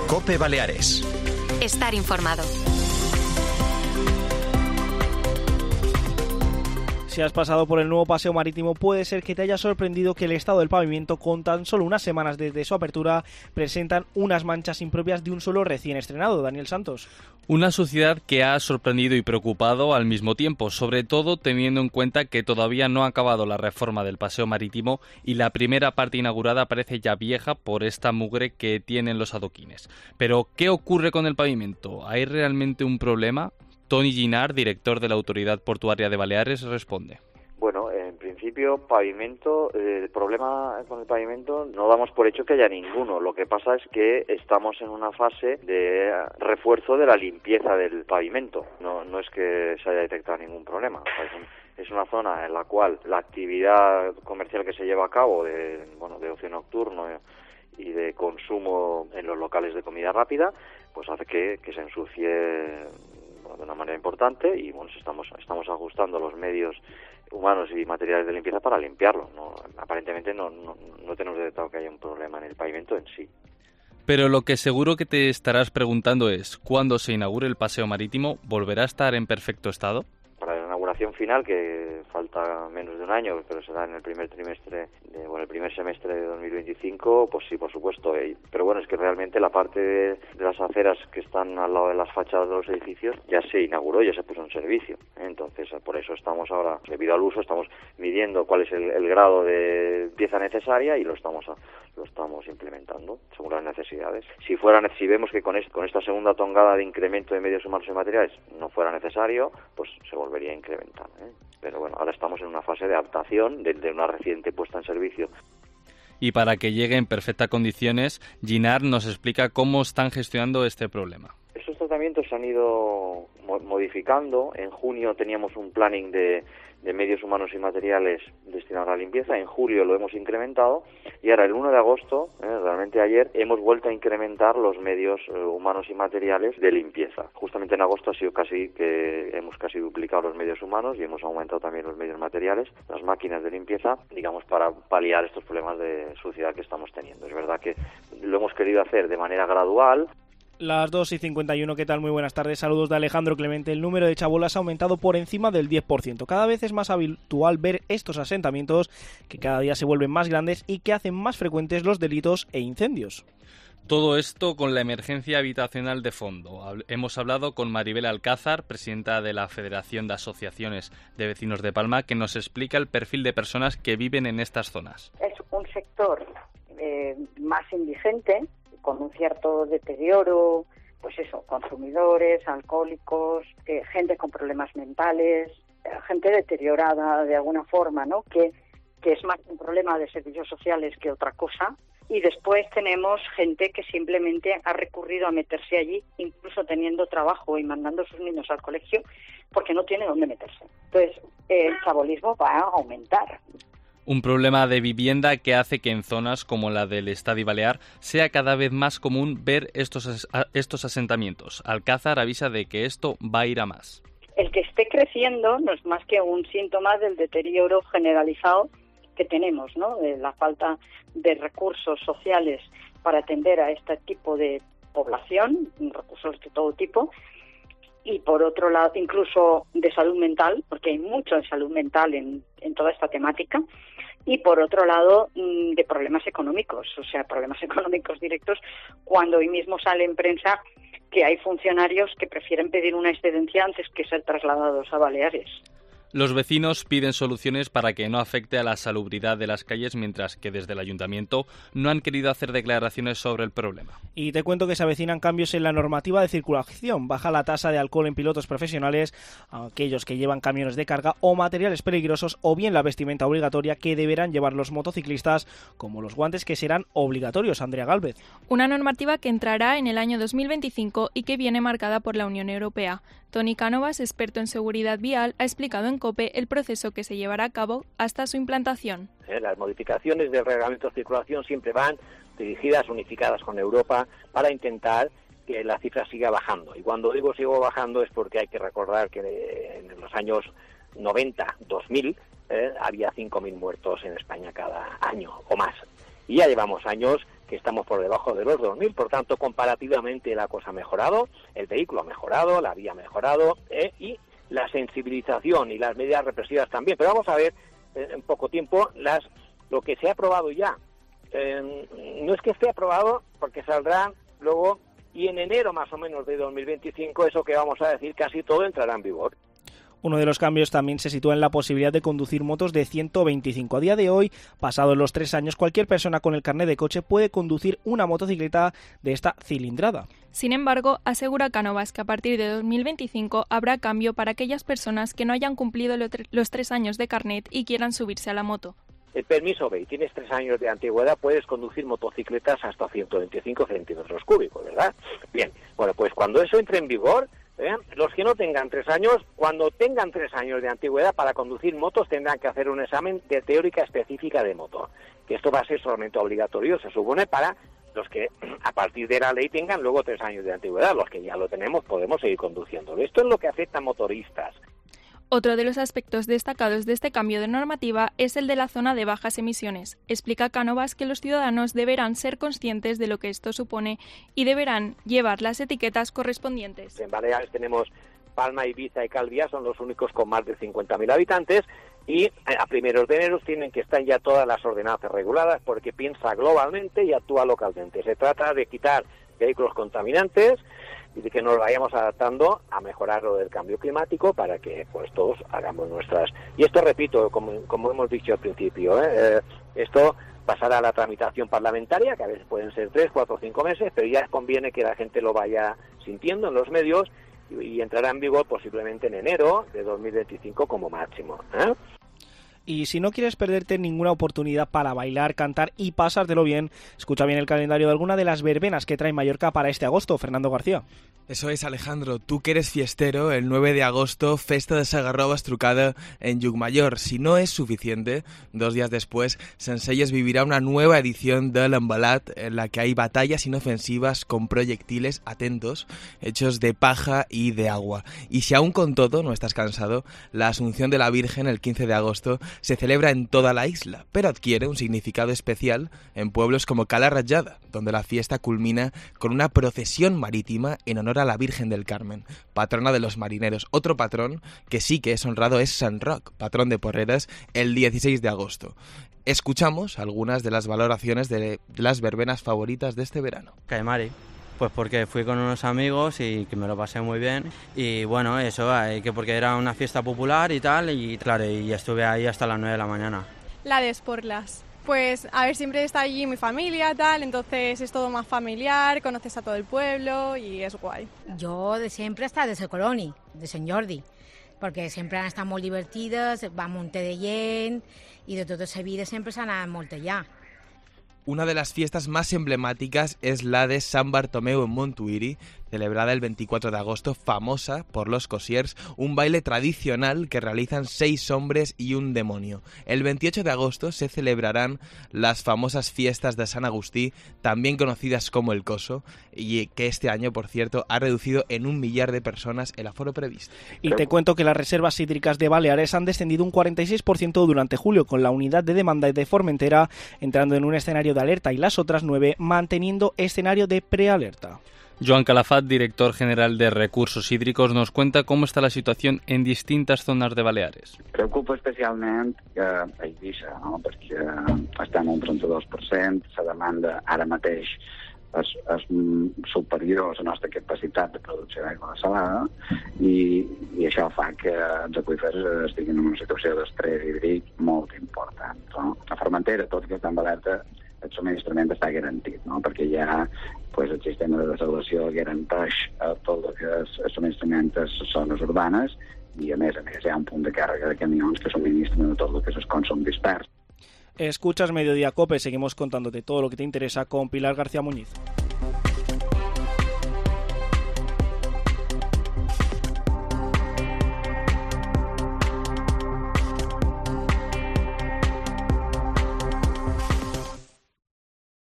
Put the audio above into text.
COPE Baleares. Estar informado. Si has pasado por el nuevo paseo marítimo, puede ser que te haya sorprendido que el estado del pavimento, con tan solo unas semanas desde su apertura, presentan unas manchas impropias de un suelo recién estrenado. Daniel Santos. Una suciedad que ha sorprendido y preocupado al mismo tiempo, sobre todo teniendo en cuenta que todavía no ha acabado la reforma del paseo marítimo y la primera parte inaugurada parece ya vieja por esta mugre que tienen los adoquines. Pero, ¿qué ocurre con el pavimento? ¿Hay realmente un problema? Toni Ginard, director de la Autoridad Portuaria de Baleares, responde. Bueno, en principio, el problema con el pavimento no damos por hecho que haya ninguno. Lo que pasa es que estamos en una fase de refuerzo de la limpieza del pavimento. No es que se haya detectado ningún problema. Es una zona en la cual la actividad comercial que se lleva a cabo de ocio nocturno y de consumo en los locales de comida rápida, pues hace que se ensucie de una manera importante y estamos ajustando los medios humanos y materiales de limpieza para limpiarlo. Aparentemente no tenemos detectado que haya un problema en el pavimento en sí. Pero lo que seguro que te estarás preguntando es, ¿cuándo se inaugure el paseo marítimo, volverá a estar en perfecto estado? Para la inauguración final, que falta menos de un año, pero será en el primer semestre de 2025, pues sí, por supuesto. Pero bueno, es que realmente la parte de las aceras que están al lado de las fachadas de los edificios ya se inauguró, ya se puso en servicio. Entonces, por eso estamos ahora, debido al uso, estamos midiendo cuál es el grado de pieza necesaria y lo estamos implementando según las necesidades. Si vemos que con esta segunda tongada de incremento de medios humanos y materiales no fuera necesario, pues se volvería a incrementar, Pero bueno, ahora estamos en una fase de adaptación de una reciente puesta en servicio. Y para que llegue en perfectas condiciones, Ginard nos explica cómo están gestionando este problema. Estos tratamientos se han ido modificando. En junio teníamos un planning de medios humanos y materiales destinado a la limpieza. En julio lo hemos incrementado y ahora el 1 de agosto, realmente ayer, hemos vuelto a incrementar los medios humanos y materiales de limpieza. Justamente en agosto hemos casi duplicado los medios humanos y hemos aumentado también los medios materiales, las máquinas de limpieza, para paliar estos problemas de suciedad que estamos teniendo. Es verdad que lo hemos querido hacer de manera gradual. Las 2:51, ¿qué tal? Muy buenas tardes, saludos de Alejandro Clemente. El número de chabolas ha aumentado por encima del 10%. Cada vez es más habitual ver estos asentamientos que cada día se vuelven más grandes y que hacen más frecuentes los delitos e incendios. Todo esto con la emergencia habitacional de fondo. Hemos hablado con Maribel Alcázar, presidenta de la Federación de Asociaciones de Vecinos de Palma, que nos explica el perfil de personas que viven en estas zonas. Es un sector más indigente, con un cierto deterioro, consumidores, alcohólicos, gente con problemas mentales, gente deteriorada de alguna forma, ¿no? Que es más un problema de servicios sociales que otra cosa. Y después tenemos gente que simplemente ha recurrido a meterse allí, incluso teniendo trabajo y mandando a sus niños al colegio, porque no tiene dónde meterse. Entonces, el chabolismo va a aumentar. Un problema de vivienda que hace que en zonas como la del Estadi Balear sea cada vez más común ver estos asentamientos. Alcázar avisa de que esto va a ir a más. El que esté creciendo no es más que un síntoma del deterioro generalizado que tenemos, ¿no? De la falta de recursos sociales para atender a este tipo de población, recursos de todo tipo, y por otro lado incluso de salud mental, porque hay mucho de salud mental en toda esta temática, y por otro lado de problemas económicos directos, cuando hoy mismo sale en prensa que hay funcionarios que prefieren pedir una excedencia antes que ser trasladados a Baleares. Los vecinos piden soluciones para que no afecte a la salubridad de las calles, mientras que desde el ayuntamiento no han querido hacer declaraciones sobre el problema. Y te cuento que se avecinan cambios en la normativa de circulación. Baja la tasa de alcohol en pilotos profesionales, aquellos que llevan camiones de carga o materiales peligrosos, o bien la vestimenta obligatoria que deberán llevar los motociclistas, como los guantes que serán obligatorios. Andrea Gálvez. Una normativa que entrará en el año 2025 y que viene marcada por la Unión Europea. Toni Cánovas, experto en seguridad vial, ha explicado en COPE el proceso que se llevará a cabo hasta su implantación. Las modificaciones del reglamento de circulación siempre van dirigidas, unificadas con Europa, para intentar que la cifra siga bajando. Y cuando digo sigo bajando es porque hay que recordar que en los años 90, 2000, había 5.000 muertos en España cada año o más. Y ya llevamos años que estamos por debajo de los 2.000, por tanto, comparativamente la cosa ha mejorado, el vehículo ha mejorado, la vía ha mejorado, y la sensibilización y las medidas represivas también. Pero vamos a ver en poco tiempo lo que se ha aprobado ya. No es que esté aprobado, porque saldrá luego, y en enero más o menos de 2025, eso que vamos a decir, casi todo entrará en vigor. Uno de los cambios también se sitúa en la posibilidad de conducir motos de 125. A día de hoy, pasados los 3 años, cualquier persona con el carnet de coche puede conducir una motocicleta de esta cilindrada. Sin embargo, asegura Cánovas que a partir de 2025 habrá cambio para aquellas personas que no hayan cumplido los 3 años de carnet y quieran subirse a la moto. El permiso B, tienes 3 años de antigüedad, puedes conducir motocicletas hasta 125 centímetros cúbicos, ¿verdad? Bien, bueno, pues cuando eso entre en vigor, los que no tengan 3 años, cuando tengan 3 años de antigüedad para conducir motos, tendrán que hacer un examen de teórica específica de moto, que esto va a ser solamente obligatorio, se supone, para los que a partir de la ley tengan luego 3 años de antigüedad. Los que ya lo tenemos podemos seguir conduciendo. Esto es lo que afecta a motoristas. Otro de los aspectos destacados de este cambio de normativa es el de la zona de bajas emisiones. Explica Cánovas que los ciudadanos deberán ser conscientes de lo que esto supone y deberán llevar las etiquetas correspondientes. En Baleares tenemos Palma, Ibiza y Calviá, son los únicos con más de 50.000 habitantes, y a primeros de enero tienen que estar ya todas las ordenanzas reguladas, porque piensa globalmente y actúa localmente. Se trata de quitar vehículos contaminantes y de que nos vayamos adaptando a mejorar lo del cambio climático para que pues todos hagamos nuestras... Y esto, repito, como hemos dicho al principio, esto pasará a la tramitación parlamentaria, que a veces pueden ser 3, 4, 5 meses, pero ya conviene que la gente lo vaya sintiendo en los medios y entrará en vigor posiblemente en enero de 2025 como máximo. Y si no quieres perderte ninguna oportunidad para bailar, cantar y pasártelo bien, escucha bien el calendario de alguna de las verbenas que trae Mallorca para este agosto. Fernando García. Eso es, Alejandro. Tú que eres fiestero, el 9 de agosto, festa de Sagarrobas trucada en Llucmajor. Si no es suficiente, 2 días después, Sencelles vivirá una nueva edición del Embalat en la que hay batallas inofensivas con proyectiles, atentos, hechos de paja y de agua. Y si aún con todo no estás cansado, la Asunción de la Virgen el 15 de agosto se celebra en toda la isla, pero adquiere un significado especial en pueblos como Cala Ratjada, donde la fiesta culmina con una procesión marítima en honor a la Virgen del Carmen, patrona de los marineros. Otro patrón que sí que es honrado es San Roc, patrón de Porreras, el 16 de agosto. Escuchamos algunas de las valoraciones de las verbenas favoritas de este verano. Caimari. Pues porque fui con unos amigos y que me lo pasé muy bien. Y bueno, eso, que porque era una fiesta popular y tal, y claro, y estuve ahí hasta las 9 de la mañana. La de Esporlas. Pues, a ver, siempre está allí mi familia, tal, entonces es todo más familiar, conoces a todo el pueblo y es guay. Jo de sempre he estat de la Coloni, de Sant Jordi, perquè sempre han estat molt divertides, va un munt de gent i de tota la vida sempre s'ha anat molt allà. Una de las fiestas más emblemáticas es la de San Bartomeu en Montuïri, celebrada el 24 de agosto, famosa por los cosiers, un baile tradicional que realizan 6 hombres y un demonio. El 28 de agosto se celebrarán las famosas fiestas de San Agustí, también conocidas como el Coso, y que este año, por cierto, ha reducido en 1 millar de personas el aforo previsto. Y te cuento que las reservas hídricas de Baleares han descendido un 46% durante julio, con la unidad de demanda de Formentera entrando en un escenario de alerta y las otras 9 manteniendo escenario de prealerta. Joan Calafat, director general de Recursos Hídricos, nos cuenta cómo está la situación en distintas zonas de Baleares. Preocupa especialment a Eivissa, no? Perquè està en un 32%, la demanda ara mateix és superior a la nostra capacitat de producció d'aigua salada i això fa que els aqüífers estiguin en una situació d'estrès hídric molt important. No? A Formentera, tot i que està en alerta, el subministrament està garantit, no? Perquè ja el sistema de desalació garanteix tot el que és el subministrament a les zones urbanes i a més hi ha un punt de càrrega de camions que subministren tot el que és el consum dispers. Escuchas Mediodía Cope, seguimos contándote todo lo que te interesa con Pilar García Muñiz.